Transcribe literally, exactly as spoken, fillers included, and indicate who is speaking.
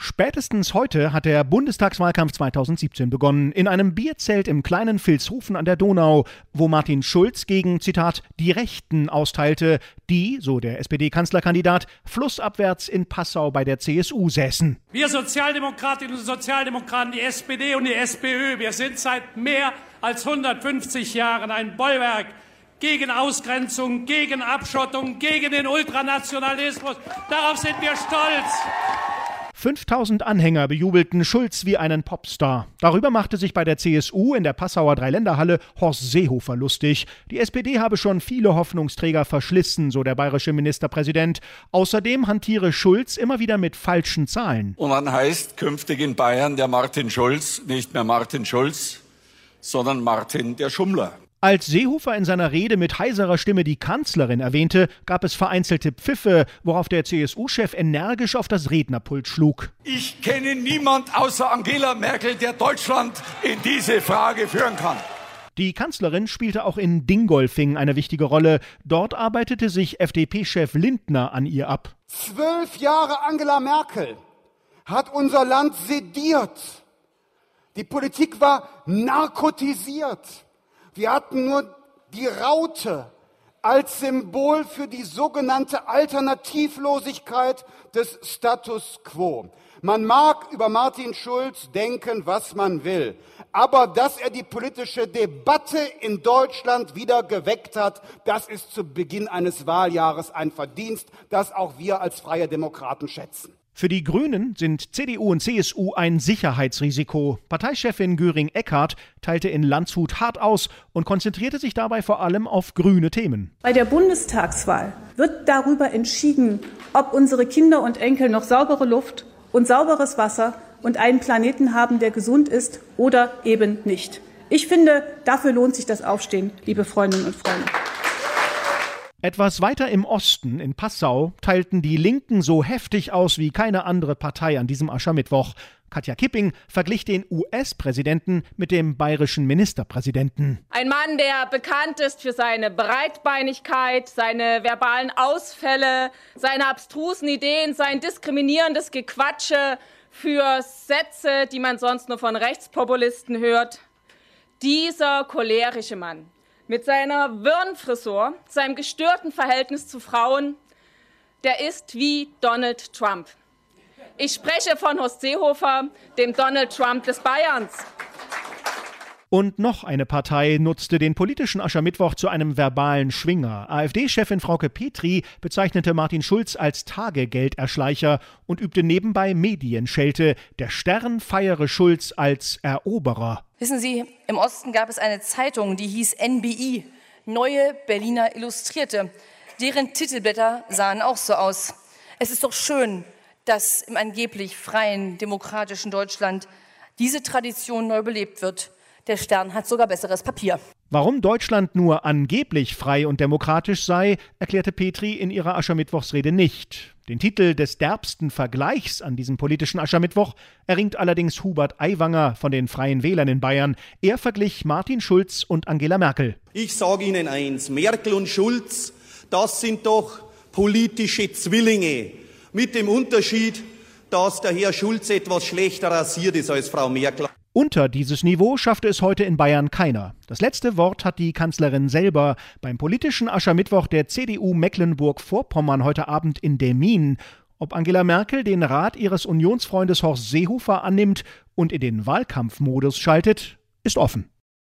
Speaker 1: Spätestens heute hat der Bundestagswahlkampf zweitausendsiebzehn begonnen, in einem Bierzelt im kleinen Vilshofen an der Donau, wo Martin Schulz gegen, Zitat, die Rechten austeilte, die, so der S P D-Kanzlerkandidat, flussabwärts in Passau bei der C S U säßen.
Speaker 2: Wir Sozialdemokratinnen und Sozialdemokraten, die S P D und die S P Ö, wir sind seit mehr als hundertfünfzig Jahren ein Bollwerk gegen Ausgrenzung, gegen Abschottung, gegen den Ultranationalismus. Darauf sind wir stolz.
Speaker 1: fünftausend Anhänger bejubelten Schulz wie einen Popstar. Darüber machte sich bei der C S U in der Passauer Dreiländerhalle Horst Seehofer lustig. Die S P D habe schon viele Hoffnungsträger verschlissen, so der bayerische Ministerpräsident. Außerdem hantiere Schulz immer wieder mit falschen Zahlen.
Speaker 3: Und dann heißt künftig in Bayern der Martin Schulz nicht mehr Martin Schulz, sondern Martin der Schummler.
Speaker 1: Als Seehofer in seiner Rede mit heiserer Stimme die Kanzlerin erwähnte, gab es vereinzelte Pfiffe, worauf der C S U-Chef energisch auf das Rednerpult schlug.
Speaker 3: Ich kenne niemand außer Angela Merkel, der Deutschland in diese Frage führen kann.
Speaker 1: Die Kanzlerin spielte auch in Dingolfing eine wichtige Rolle. Dort arbeitete sich F D P-Chef Lindner an ihr ab.
Speaker 4: Zwölf Jahre Angela Merkel hat unser Land sediert. Die Politik war narkotisiert. Wir hatten nur die Raute als Symbol für die sogenannte Alternativlosigkeit des Status quo. Man mag über Martin Schulz denken, was man will, aber dass er die politische Debatte in Deutschland wieder geweckt hat, das ist zu Beginn eines Wahljahres ein Verdienst, das auch wir als Freie Demokraten schätzen.
Speaker 1: Für die Grünen sind C D U und C S U ein Sicherheitsrisiko. Parteichefin Göring-Eckardt teilte in Landshut hart aus und konzentrierte sich dabei vor allem auf grüne Themen.
Speaker 5: Bei der Bundestagswahl wird darüber entschieden, ob unsere Kinder und Enkel noch saubere Luft und sauberes Wasser und einen Planeten haben, der gesund ist oder eben nicht. Ich finde, dafür lohnt sich das Aufstehen, liebe Freundinnen und Freunde.
Speaker 1: Etwas weiter im Osten, in Passau, teilten die Linken so heftig aus wie keine andere Partei an diesem Aschermittwoch. Katja Kipping verglich den U S-Präsidenten mit dem bayerischen Ministerpräsidenten.
Speaker 6: Ein Mann, der bekannt ist für seine Breitbeinigkeit, seine verbalen Ausfälle, seine abstrusen Ideen, sein diskriminierendes Gequatsche für Sätze, die man sonst nur von Rechtspopulisten hört. Dieser cholerische Mann mit seiner Wirrenfrisur, seinem gestörten Verhältnis zu Frauen, der ist wie Donald Trump. Ich spreche von Horst Seehofer, dem Donald Trump des Bayerns.
Speaker 1: Und noch eine Partei nutzte den politischen Aschermittwoch zu einem verbalen Schwinger. AfD-Chefin Frauke Petry bezeichnete Martin Schulz als Tagegelderschleicher und übte nebenbei Medienschelte. Der Stern feiere Schulz als Eroberer.
Speaker 7: Wissen Sie, im Osten gab es eine Zeitung, die hieß N B I, Neue Berliner Illustrierte. Deren Titelblätter sahen auch so aus. Es ist doch schön, dass im angeblich freien, demokratischen Deutschland diese Tradition neu belebt wird. Der Stern hat sogar besseres Papier.
Speaker 1: Warum Deutschland nur angeblich frei und demokratisch sei, erklärte Petry in ihrer Aschermittwochsrede nicht. Den Titel des derbsten Vergleichs an diesem politischen Aschermittwoch erringt allerdings Hubert Aiwanger von den Freien Wählern in Bayern. Er verglich Martin Schulz und Angela Merkel.
Speaker 8: Ich sage Ihnen eins, Merkel und Schulz, das sind doch politische Zwillinge. Mit dem Unterschied, dass der Herr Schulz etwas schlechter rasiert ist als Frau Merkel.
Speaker 1: Unter dieses Niveau schaffte es heute in Bayern keiner. Das letzte Wort hat die Kanzlerin selber beim politischen Aschermittwoch der C D U Mecklenburg-Vorpommern heute Abend in Demmin. Ob Angela Merkel den Rat ihres Unionsfreundes Horst Seehofer annimmt und in den Wahlkampfmodus schaltet, ist offen.